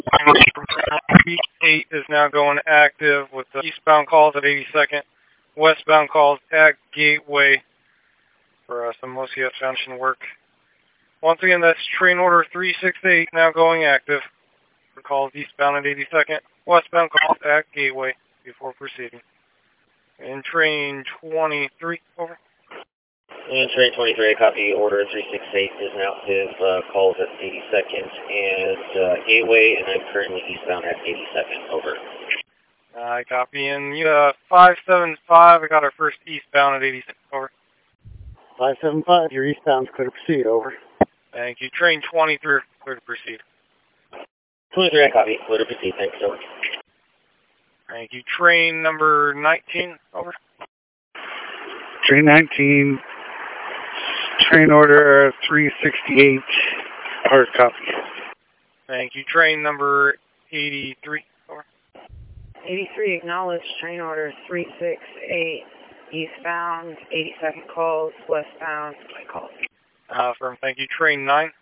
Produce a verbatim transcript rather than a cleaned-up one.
eight is now going active with the eastbound calls at eighty-second, westbound calls at Gateway for uh, some O C S foundation work. Once again, that's train order three six eight now going active for calls eastbound at eighty-second, westbound calls at Gateway before proceeding. And train twenty-three, over. And train twenty-three, copy, order three six eight is now active, uh, calls at eighty-second and uh, Gateway, and I'm currently eastbound at eighty-second, over. I copy, and uh, five seven five, I got our first eastbound at eighty-six, over. five seven five, your eastbound's clear to proceed, over. Thank you. Train twenty-three, clear to proceed. twenty-three, I copy, clear to proceed, thanks, over. Thank you. Train number nineteen, over. Train nineteen, train order three sixty-eight, hard copy. Thank you. Train number eighty-three, over. eighty-three, acknowledged, train order three six eight, eastbound, eighty-second calls, westbound, calls. Uh, firm, thank you. Train nine.